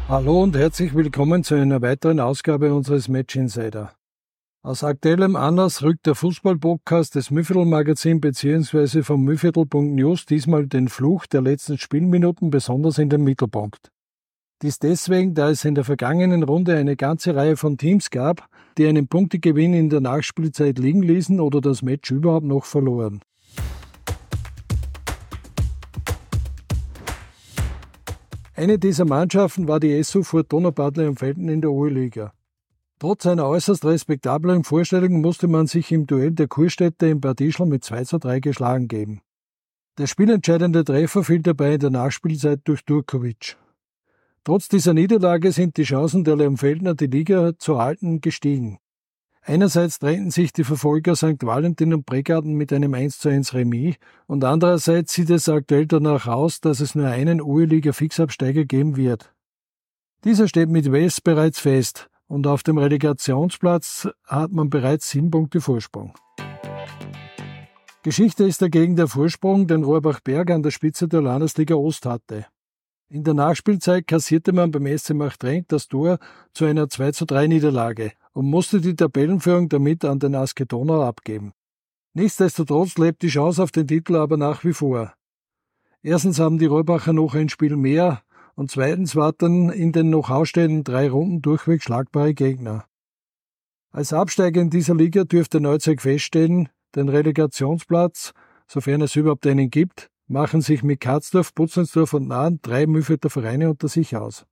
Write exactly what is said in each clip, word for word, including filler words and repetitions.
Hallo und herzlich willkommen zu einer weiteren Ausgabe unseres Match Insider. Aus aktuellem Anlass rückt der Fußball-Podcast des Mühviertel-Magazin bzw. vom Mühviertel Punkt News diesmal den Fluch der letzten Spielminuten besonders in den Mittelpunkt. Dies deswegen, da es in der vergangenen Runde eine ganze Reihe von Teams gab, die einen Punktegewinn in der Nachspielzeit liegen ließen oder das Match überhaupt noch verloren. Eine dieser Mannschaften war die S U Fortuna Bad Leonfelden in der O-Liga. Trotz einer äußerst respektablen Vorstellung musste man sich im Duell der Kurstädter in Bad Ischl mit zwei zu drei geschlagen geben. Der spielentscheidende Treffer fiel dabei in der Nachspielzeit durch Durkovic. Trotz dieser Niederlage sind die Chancen der Leonfeldner, die Liga zu halten, gestiegen. Einerseits trennten sich die Verfolger Sankt Valentin und Bregarten mit einem eins zu eins Remis und andererseits sieht es aktuell danach aus, dass es nur einen O-Liga-Fixabsteiger geben wird. Dieser steht mit Wels bereits fest und auf dem Relegationsplatz hat man bereits sieben Punkte Vorsprung. Geschichte ist dagegen der Vorsprung, den Rohrbach-Berg an der Spitze der Landesliga Ost hatte. In der Nachspielzeit kassierte man beim S C Machtrenk das Tor zu einer zwei zu drei Niederlage und musste die Tabellenführung damit an den Asketonau abgeben. Nichtsdestotrotz lebt die Chance auf den Titel aber nach wie vor. Erstens haben die Rohrbacher noch ein Spiel mehr und zweitens warten in den noch ausstehenden drei Runden durchweg schlagbare Gegner. Als Absteiger in dieser Liga dürfte Neuzeug feststehen, den Relegationsplatz, sofern es überhaupt einen gibt, machen sich mit Katzdorf, Butzensdorf und Nahen drei Mühlviertler Vereine unter sich aus.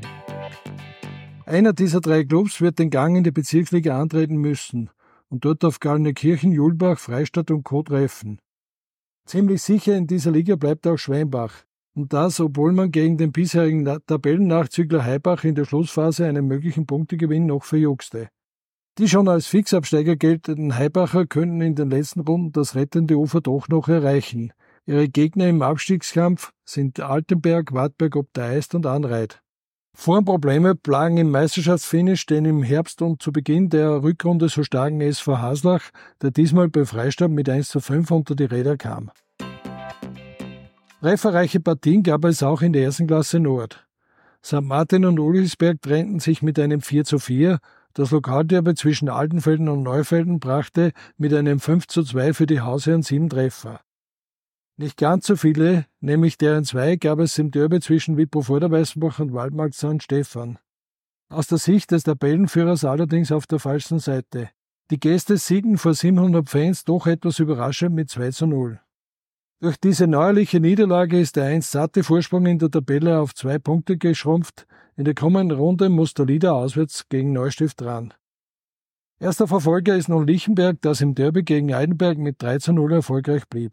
Einer dieser drei Clubs wird den Gang in die Bezirksliga antreten müssen und dort auf Gallnenkirchen, Julbach, Freistadt und Co. treffen. Ziemlich sicher in dieser Liga bleibt auch Schweinbach. Und das, obwohl man gegen den bisherigen Tabellennachzügler Haibach in der Schlussphase einen möglichen Punktegewinn noch verjuckste. Die schon als Fixabsteiger geltenden Haibacher könnten in den letzten Runden das rettende Ufer doch noch erreichen. Ihre Gegner im Abstiegskampf sind Altenberg, Wartberg ob der Eist und Anreit. Formprobleme plagen im Meisterschaftsfinish den im Herbst und zu Beginn der Rückrunde so starken S V Haslach, der diesmal bei Freistadt mit eins zu fünf unter die Räder kam. Trefferreiche Partien gab es auch in der ersten Klasse Nord. Sankt Martin und Ulisberg trennten sich mit einem vier zu vier, das Lokalderby zwischen Altenfelden und Neufelden brachte mit einem fünf zu zwei für die Hausherren sieben Treffer. Nicht ganz so viele, nämlich deren zwei, gab es im Derby zwischen Wipro Vorderweißenbach und Waldmarkt Sankt Stephan. Aus der Sicht des Tabellenführers allerdings auf der falschen Seite. Die Gäste siegen vor siebenhundert Fans doch etwas überraschend mit zwei zu null. Durch diese neuerliche Niederlage ist der einst satte Vorsprung in der Tabelle auf zwei Punkte geschrumpft. In der kommenden Runde muss der Lieder auswärts gegen Neustift ran. Erster Verfolger ist nun Lichtenberg, das im Derby gegen Eidenberg mit drei zu null erfolgreich blieb.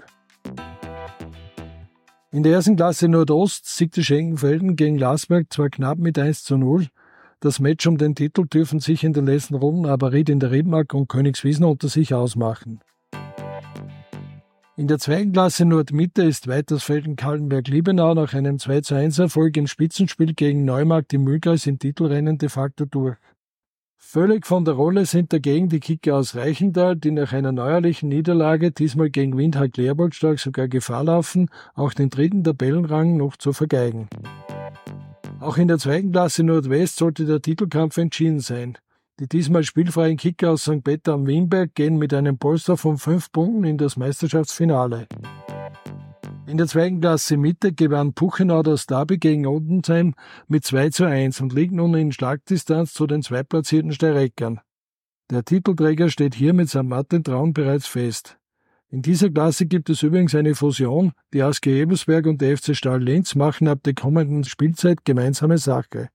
In der ersten Klasse Nordost siegte Schenkenfelden gegen Lasberg zwar knapp mit eins zu null. Das Match um den Titel dürfen sich in den letzten Runden aber Ried in der Rebmark und Königswiesen unter sich ausmachen. In der zweiten Klasse Nordmitte ist Weitersfelden-Kaltenberg-Liebenau nach einem zwei zu eins Erfolg im Spitzenspiel gegen Neumarkt im Mühlkreis im Titelrennen de facto durch. Völlig von der Rolle sind dagegen die Kicker aus Reichenthal, die nach einer neuerlichen Niederlage, diesmal gegen Windhoek Leopoldstadt, sogar Gefahr laufen, auch den dritten Tabellenrang noch zu vergeigen. Auch in der zweiten Klasse Nordwest sollte der Titelkampf entschieden sein. Die diesmal spielfreien Kicker aus Sankt Peter am Wienberg gehen mit einem Polster von fünf Punkten in das Meisterschaftsfinale. In der zweiten Klasse Mitte gewann Puchenau das Derby gegen Odensheim mit zwei zu eins und liegt nun in Schlagdistanz zu den zweitplatzierten Steireckern. Der Titelträger steht hier mit Sankt Martin Traun bereits fest. In dieser Klasse gibt es übrigens eine Fusion. Die A S G Ebelsberg und der F C Stahl Linz machen ab der kommenden Spielzeit gemeinsame Sache.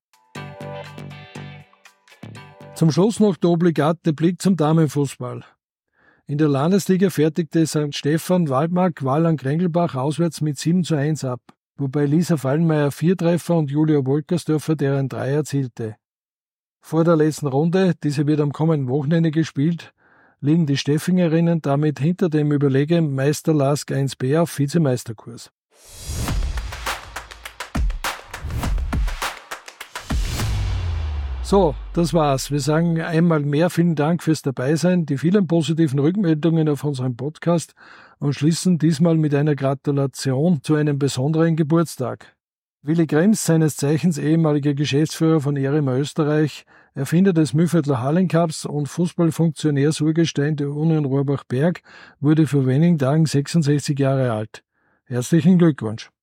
Zum Schluss noch der obligate Blick zum Damenfußball. In der Landesliga fertigte Sankt Stephan Waldmark Wallang-Krengelbach auswärts mit sieben zu eins ab, wobei Lisa Fallmeier vier Treffer und Julia Wolkersdorfer deren drei erzielte. Vor der letzten Runde, diese wird am kommenden Wochenende gespielt, liegen die Steffingerinnen damit hinter dem überlegenen Meister Lask eins b auf Vizemeisterkurs. So, das war's. Wir sagen einmal mehr vielen Dank fürs Dabeisein, die vielen positiven Rückmeldungen auf unserem Podcast und schließen diesmal mit einer Gratulation zu einem besonderen Geburtstag. Willi Krems, seines Zeichens ehemaliger Geschäftsführer von Erima Österreich, Erfinder des Mühlviertler Hallencups und Fußballfunktionärsurgestein der Union Rohrbach-Berg, wurde vor wenigen Tagen sechsundsechzig Jahre alt. Herzlichen Glückwunsch!